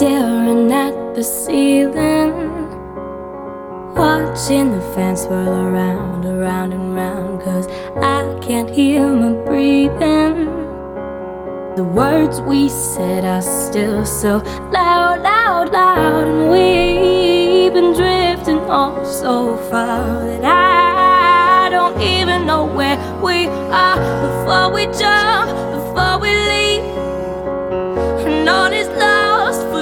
staring at the ceiling, watching the fans swirl around, around and round, 'cause I can't hear my breathing. The words we said are still so loud, loud, loud, and we've been drifting off so far that I don't even know where we are before we jump, before we leave.